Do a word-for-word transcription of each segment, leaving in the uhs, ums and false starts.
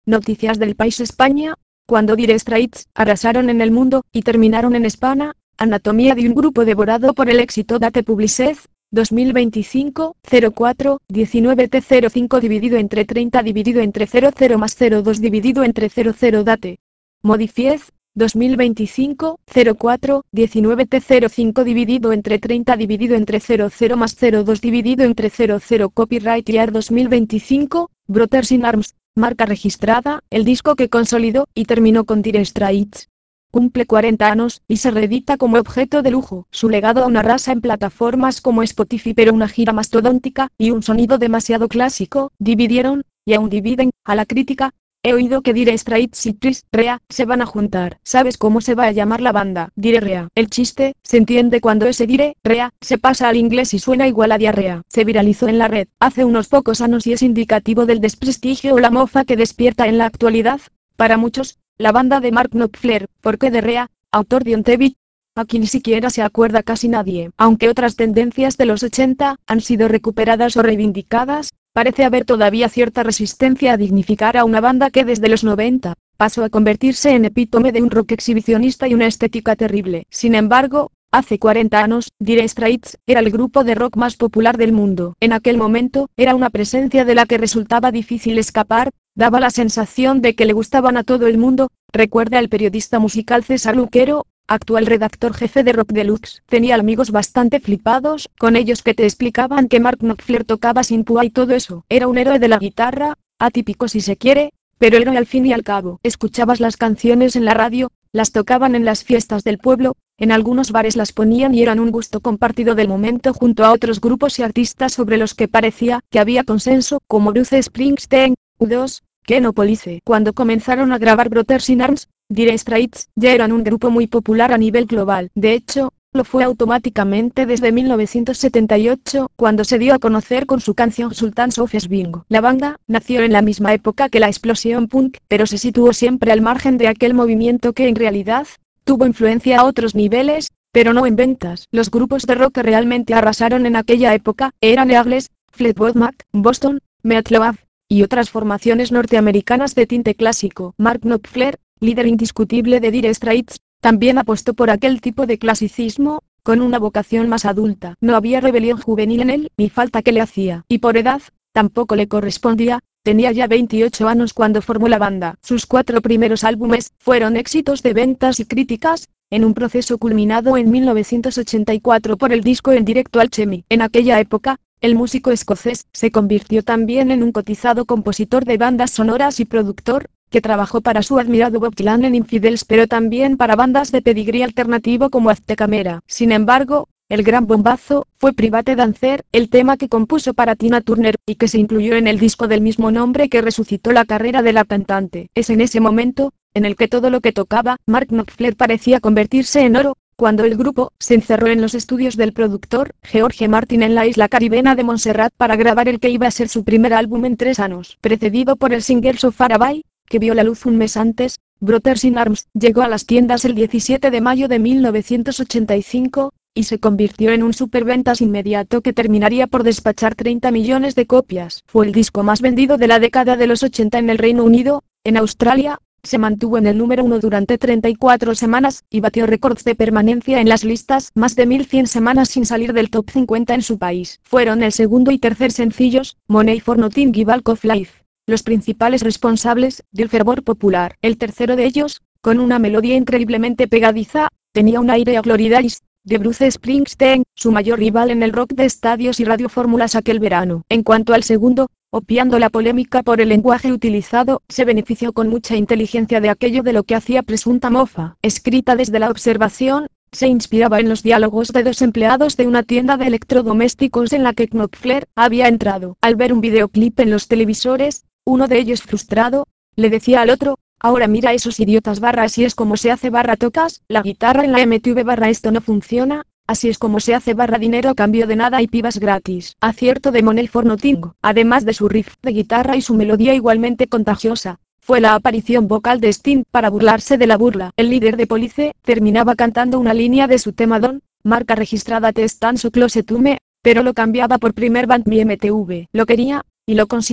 Noticias del País España, cuando Dire Straits arrasaron en el mundo y terminaron en España. Anatomía de un grupo devorado por el éxito. Date Publicez, dos mil veinticinco, cero cuatro, diecinueve T cero cinco dividido entre treinta dividido entre cero cero más cero dos dividido entre cero cero. Date Modifiez, dos mil veinticinco, cero cuatro, diecinueve T cero cinco dividido entre treinta dividido entre cero cero más cero dos dividido entre cero cero. Copyright Year dos mil veinticinco, Brothers in Arms, marca registrada, el disco que consolidó y terminó con Dire Straits. Cumple cuarenta años, y se reedita como objeto de lujo. Su legado aún arrasa en plataformas como Spotify, pero una gira mastodóntica, y un sonido demasiado clásico, dividieron, y aún dividen, a la crítica. He oído que Dire Straits y Chris Rea se van a juntar. ¿Sabes cómo se va a llamar la banda? Dire Rea. El chiste, se entiende cuando ese Dire Rea se pasa al inglés y suena igual a diarrea. Se viralizó en la red hace unos pocos años y es indicativo del desprestigio o la mofa que despierta en la actualidad. Para muchos, la banda de Mark Knopfler, porque de Rea, autor de On the Beach, aquí ni siquiera se acuerda casi nadie. Aunque otras tendencias de los ochenta han sido recuperadas o reivindicadas, parece haber todavía cierta resistencia a dignificar a una banda que desde los noventa pasó a convertirse en epítome de un rock exhibicionista y una estética terrible. Sin embargo, hace cuarenta años, Dire Straits era el grupo de rock más popular del mundo. En aquel momento, era una presencia de la que resultaba difícil escapar, daba la sensación de que le gustaban a todo el mundo, recuerda el periodista musical César Luquero, actual redactor jefe de Rock Deluxe. Tenía amigos bastante flipados, con ellos que te explicaban que Mark Knopfler tocaba sin púa y todo eso. Era un héroe de la guitarra, atípico si se quiere, pero héroe al fin y al cabo. Escuchabas las canciones en la radio, las tocaban en las fiestas del pueblo, en algunos bares las ponían y eran un gusto compartido del momento junto a otros grupos y artistas sobre los que parecía que había consenso, como Bruce Springsteen, U dos, Ken o Police. Cuando comenzaron a grabar Brothers in Arms, Dire Straits ya eran un grupo muy popular a nivel global. De hecho, lo fue automáticamente desde mil novecientos setenta y ocho, cuando se dio a conocer con su canción Sultans of Swing. La banda nació en la misma época que la explosión punk, pero se situó siempre al margen de aquel movimiento que en realidad tuvo influencia a otros niveles, pero no en ventas. Los grupos de rock que realmente arrasaron en aquella época eran Eagles, Fleetwood Mac, Boston, Meatloaf y otras formaciones norteamericanas de tinte clásico. Mark Knopfler, líder indiscutible de Dire Straits, también apostó por aquel tipo de clasicismo, con una vocación más adulta. No había rebelión juvenil en él, ni falta que le hacía. Y por edad, tampoco le correspondía, tenía ya veintiocho años cuando formó la banda. Sus cuatro primeros álbumes fueron éxitos de ventas y críticas, en un proceso culminado en mil novecientos ochenta y cuatro por el disco en directo Alchemy. En aquella época, el músico escocés se convirtió también en un cotizado compositor de bandas sonoras y productor, que trabajó para su admirado Bob Dylan en Infidels, pero también para bandas de pedigrí alternativo como Azte Camera. Sin embargo, el gran bombazo fue Private Dancer, el tema que compuso para Tina Turner, y que se incluyó en el disco del mismo nombre que resucitó la carrera de la cantante. Es en ese momento, en el que todo lo que tocaba Mark Knopfler parecía convertirse en oro, cuando el grupo se encerró en los estudios del productor George Martin en la isla caribeña de Montserrat para grabar el que iba a ser su primer álbum en tres años, precedido por el single So Far Away, que vio la luz un mes antes. Brothers in Arms llegó a las tiendas el diecisiete de mayo de mil novecientos ochenta y cinco, y se convirtió en un superventas inmediato que terminaría por despachar treinta millones de copias. Fue el disco más vendido de la década de los ochenta en el Reino Unido. En Australia, se mantuvo en el número uno durante treinta y cuatro semanas, y batió récords de permanencia en las listas, más de mil cien semanas sin salir del top cincuenta en su país. Fueron el segundo y tercer sencillos, Money for Nothing y Walk of Life, los principales responsables del fervor popular. El tercero de ellos, con una melodía increíblemente pegadiza, tenía un aire a Glory Days, de Bruce Springsteen, su mayor rival en el rock de estadios y radiofórmulas aquel verano. En cuanto al segundo, obviando la polémica por el lenguaje utilizado, se benefició con mucha inteligencia de aquello de lo que hacía presunta mofa. Escrita desde la observación, se inspiraba en los diálogos de dos empleados de una tienda de electrodomésticos en la que Knopfler había entrado. Al ver un videoclip en los televisores, uno de ellos frustrado, le decía al otro: ahora mira esos idiotas, barra así es como se hace, barra tocas la guitarra en la M T V, barra esto no funciona, así es como se hace, barra dinero a cambio de nada y pibas gratis. Acierto de Money for Nothing, además de su riff de guitarra y su melodía igualmente contagiosa, fue la aparición vocal de Sting para burlarse de la burla. El líder de Police terminaba cantando una línea de su tema Don, marca registrada Te Stan So Close To Me, pero lo cambiaba por Primer Band Mi M T V. Lo quería, y lo consiguió.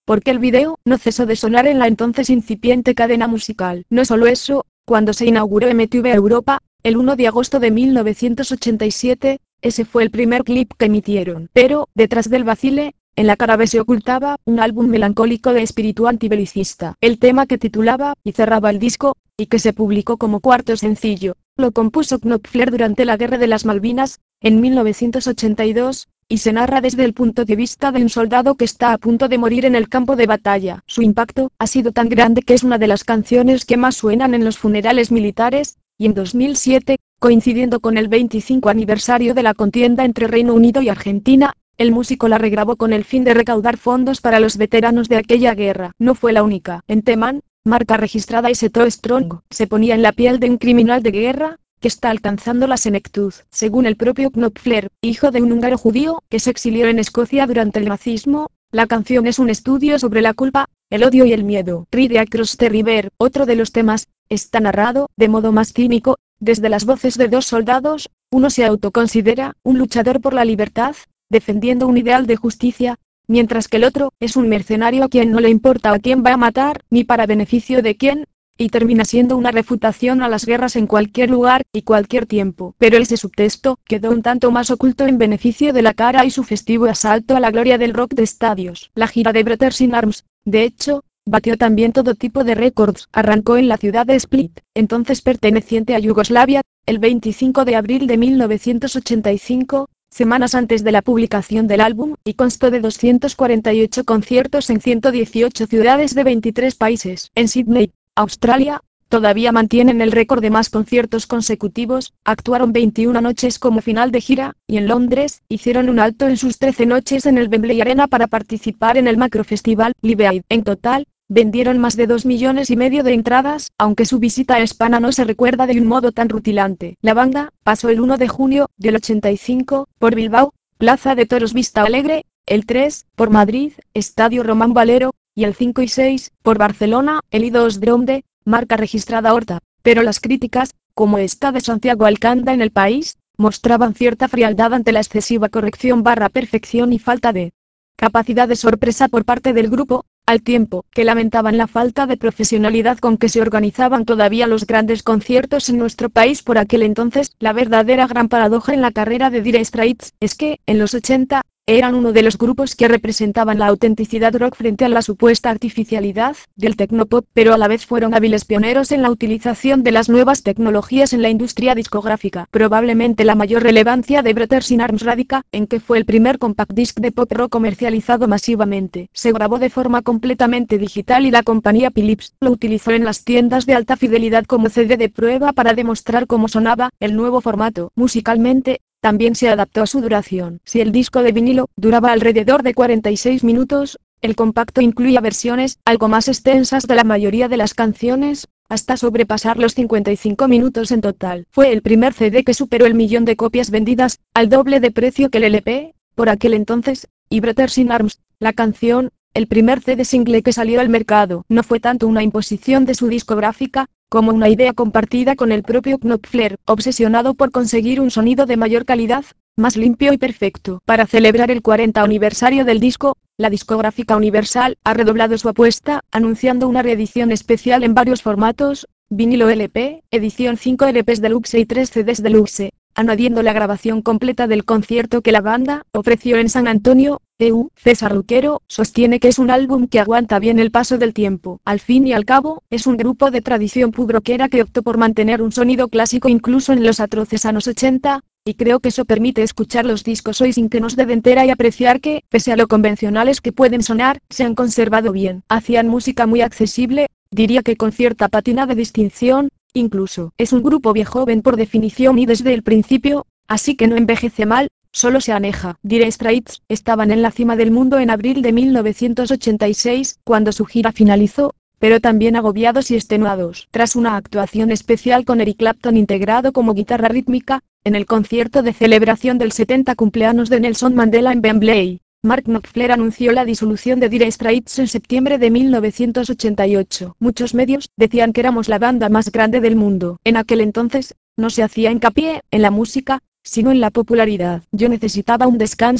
porque el video no cesó de sonar en la entonces incipiente cadena musical. No solo eso, cuando se inauguró M T V Europa, el uno de agosto de mil novecientos ochenta y siete, ese fue el primer clip que emitieron. Pero, detrás del vacile, en la cara B se ocultaba un álbum melancólico de espíritu antibelicista. El tema que titulaba y cerraba el disco, y que se publicó como cuarto sencillo, lo compuso Knopfler durante la Guerra de las Malvinas, en mil novecientos ochenta y dos, y se narra desde el punto de vista de un soldado que está a punto de morir en el campo de batalla. Su impacto ha sido tan grande que es una de las canciones que más suenan en los funerales militares, y en dos mil siete, coincidiendo con el veinticinco aniversario de la contienda entre Reino Unido y Argentina, el músico la regrabó con el fin de recaudar fondos para los veteranos de aquella guerra. No fue la única. En Teman, marca registrada S T O Strong, se ponía en la piel de un criminal de guerra, que está alcanzando la senectud. Según el propio Knopfler, hijo de un húngaro judío, que se exilió en Escocia durante el nazismo, la canción es un estudio sobre la culpa, el odio y el miedo. Ride Across the River, otro de los temas, está narrado, de modo más cínico, desde las voces de dos soldados. Uno se autoconsidera un luchador por la libertad, defendiendo un ideal de justicia, mientras que el otro es un mercenario a quien no le importa a quién va a matar, ni para beneficio de quién, y termina siendo una refutación a las guerras en cualquier lugar y cualquier tiempo. Pero ese subtexto quedó un tanto más oculto en beneficio de la cara y su festivo asalto a la gloria del rock de estadios. La gira de Brothers in Arms, de hecho, batió también todo tipo de récords. Arrancó en la ciudad de Split, entonces perteneciente a Yugoslavia, el veinticinco de abril de mil novecientos ochenta y cinco, semanas antes de la publicación del álbum, y constó de doscientos cuarenta y ocho conciertos en ciento dieciocho ciudades de veintitrés países. En Sydney, Australia, todavía mantienen el récord de más conciertos consecutivos, actuaron veintiuna noches como final de gira, y en Londres, hicieron un alto en sus trece noches en el Wembley Arena para participar en el macrofestival Live Aid. En total, vendieron más de dos millones y medio de entradas, aunque su visita a España no se recuerda de un modo tan rutilante. La banda pasó el uno de junio del ochenta y cinco, por Bilbao, Plaza de Toros Vista Alegre, el tres, por Madrid, Estadio Román Valero, y el cinco y seis, por Barcelona, el I dos Dromde, marca registrada Horta. Pero las críticas, como esta de Santiago Alcanda en El País, mostraban cierta frialdad ante la excesiva corrección barra perfección y falta de capacidad de sorpresa por parte del grupo, al tiempo que lamentaban la falta de profesionalidad con que se organizaban todavía los grandes conciertos en nuestro país por aquel entonces. La verdadera gran paradoja en la carrera de Dire Straits es que, en los ochenta, eran uno de los grupos que representaban la autenticidad rock frente a la supuesta artificialidad del tecnopop, pero a la vez fueron hábiles pioneros en la utilización de las nuevas tecnologías en la industria discográfica. Probablemente la mayor relevancia de Brothers in Arms radica en que fue el primer compact disc de pop rock comercializado masivamente. Se grabó de forma completamente digital y la compañía Philips lo utilizó en las tiendas de alta fidelidad como C D de prueba para demostrar cómo sonaba el nuevo formato. Musicalmente, también se adaptó a su duración. Si el disco de vinilo duraba alrededor de cuarenta y seis minutos, el compacto incluía versiones algo más extensas de la mayoría de las canciones, hasta sobrepasar los cincuenta y cinco minutos en total. Fue el primer C D que superó el millón de copias vendidas, al doble de precio que el L P, por aquel entonces, y Brothers in Arms, la canción, el primer C D single que salió al mercado. No fue tanto una imposición de su discográfica, como una idea compartida con el propio Knopfler, obsesionado por conseguir un sonido de mayor calidad, más limpio y perfecto. Para celebrar el cuarenta aniversario del disco, la discográfica Universal ha redoblado su apuesta, anunciando una reedición especial en varios formatos: vinilo L P, edición cinco L Ps deluxe y tres C Ds deluxe, añadiendo la grabación completa del concierto que la banda ofreció en San Antonio. E U César Luquero sostiene que es un álbum que aguanta bien el paso del tiempo. Al fin y al cabo, es un grupo de tradición pub rockera que optó por mantener un sonido clásico incluso en los atroces años ochenta, y creo que eso permite escuchar los discos hoy sin que nos dé entera y apreciar que, pese a lo convencionales que pueden sonar, se han conservado bien. Hacían música muy accesible, diría que con cierta pátina de distinción, incluso. Es un grupo viejoven por definición y desde el principio, así que no envejece mal, solo se aneja. Dire Straits estaban en la cima del mundo en abril de mil novecientos ochenta y seis, cuando su gira finalizó, pero también agobiados y extenuados. Tras una actuación especial con Eric Clapton integrado como guitarra rítmica, en el concierto de celebración del setenta cumpleaños de Nelson Mandela en Wembley, Mark Knopfler anunció la disolución de Dire Straits en septiembre de mil novecientos ochenta y ocho. Muchos medios decían que éramos la banda más grande del mundo. En aquel entonces, no se hacía hincapié en la música, sino en la popularidad. Yo necesitaba un descanso,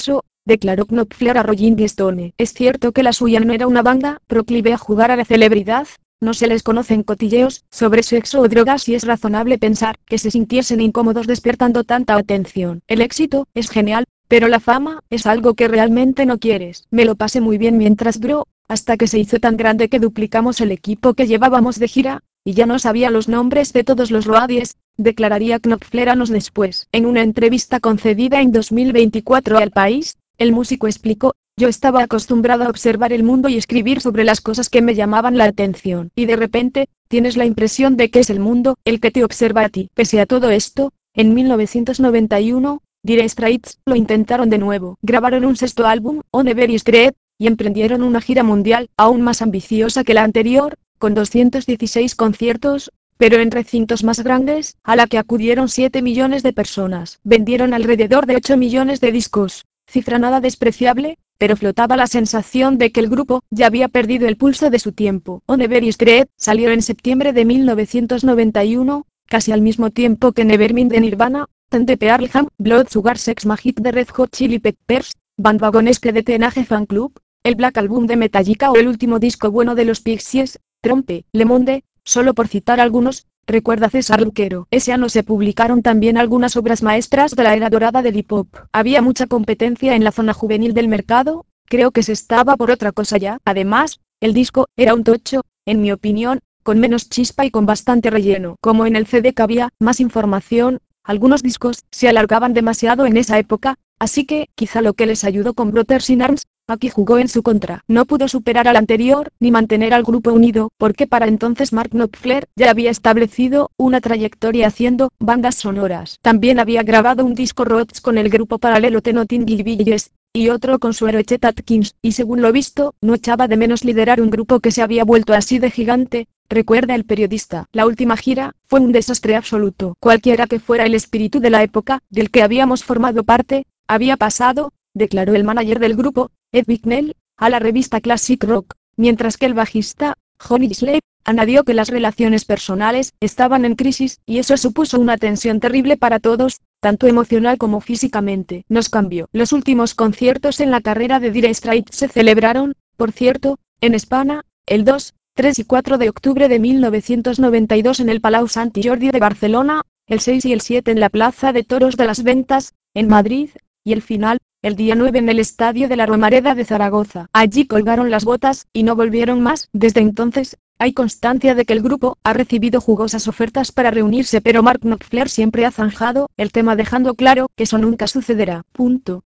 declaró Knopfler a Rolling Stone. Es cierto que la suya no era una banda proclive a jugar a la celebridad, no se les conocen cotilleos sobre sexo o drogas y es razonable pensar que se sintiesen incómodos despertando tanta atención. El éxito es genial, pero la fama es algo que realmente no quieres. Me lo pasé muy bien mientras duró, hasta que se hizo tan grande que duplicamos el equipo que llevábamos de gira, y ya no sabía los nombres de todos los roadies, declararía Knopfler años después. En una entrevista concedida en dos mil veinticuatro al País, el músico explicó: yo estaba acostumbrado a observar el mundo y escribir sobre las cosas que me llamaban la atención. Y de repente, tienes la impresión de que es el mundo el que te observa a ti. Pese a todo esto, en mil novecientos noventa y uno, Dire Straits lo intentaron de nuevo. Grabaron un sexto álbum, On Every Street, y emprendieron una gira mundial, aún más ambiciosa que la anterior, con doscientos dieciséis conciertos, pero en recintos más grandes, a la que acudieron siete millones de personas. Vendieron alrededor de ocho millones de discos, cifra nada despreciable, pero flotaba la sensación de que el grupo ya había perdido el pulso de su tiempo. On Every Street salió en septiembre de mil novecientos noventa y uno, casi al mismo tiempo que Nevermind de Nirvana, Ten de Pearl Jam, Blood Sugar Sex Magic de Red Hot Chili Peppers, Bandwagon Esque de Teenage Fan Club, el Black Album de Metallica o el último disco bueno de los Pixies, Trompe, Le Monde, solo por citar algunos, recuerda César Luquero. Ese año se publicaron también algunas obras maestras de la era dorada del hip hop. Había mucha competencia en la zona juvenil del mercado, creo que se estaba por otra cosa ya. Además, el disco era un tocho, en mi opinión, con menos chispa y con bastante relleno. Como en el C D cabía más información, algunos discos se alargaban demasiado en esa época, así que, quizá lo que les ayudó con Brothers in Arms, aquí jugó en su contra. No pudo superar al anterior, ni mantener al grupo unido, porque para entonces Mark Knopfler ya había establecido una trayectoria haciendo bandas sonoras. También había grabado un disco Roots con el grupo paralelo The Notting Hill Billies, y otro con su héroe Chet Atkins, y según lo visto, no echaba de menos liderar un grupo que se había vuelto así de gigante. Recuerda el periodista, la última gira fue un desastre absoluto. Cualquiera que fuera el espíritu de la época del que habíamos formado parte, había pasado, declaró el manager del grupo, Ed Bicknell, a la revista Classic Rock, mientras que el bajista, Johnny Slade, añadió que las relaciones personales estaban en crisis y eso supuso una tensión terrible para todos, tanto emocional como físicamente. Nos cambió. Los últimos conciertos en la carrera de Dire Straits se celebraron, por cierto, en España, el dos, tres y cuatro de octubre de mil novecientos noventa y dos en el Palau Sant Jordi de Barcelona, el seis y el siete en la Plaza de Toros de las Ventas, en Madrid, y el final, el día nueve en el Estadio de la Romareda de Zaragoza. Allí colgaron las botas, y no volvieron más. Desde entonces, hay constancia de que el grupo ha recibido jugosas ofertas para reunirse, pero Mark Knopfler siempre ha zanjado el tema dejando claro que eso nunca sucederá. Punto.